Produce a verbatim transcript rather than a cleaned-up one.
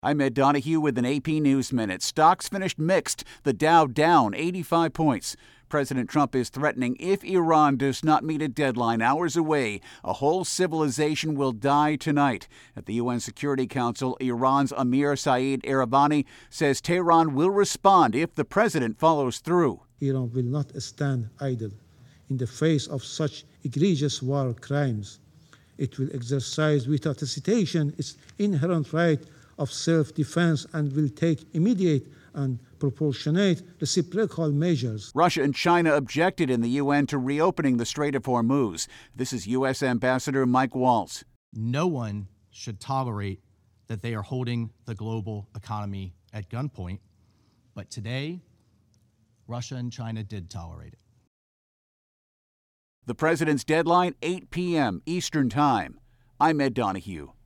I'm Ed Donahue with an A P News Minute. Stocks finished mixed, the Dow down eighty-five points. President Trump is threatening if Iran does not meet a deadline hours away, a whole civilization will die tonight. At the U N Security Council, Iran's Amir Saeed Eravani says Tehran will respond if the president follows through. Iran will not stand idle in the face of such egregious war crimes. It will exercise without hesitation its inherent right of self-defense and will take immediate and proportionate reciprocal measures. Russia and China objected in the U N to reopening the Strait of Hormuz. This is U S Ambassador Mike Waltz. No one should tolerate that they are holding the global economy at gunpoint, but today, Russia and China did tolerate it. The president's deadline, eight p.m. Eastern Time. I'm Ed Donahue.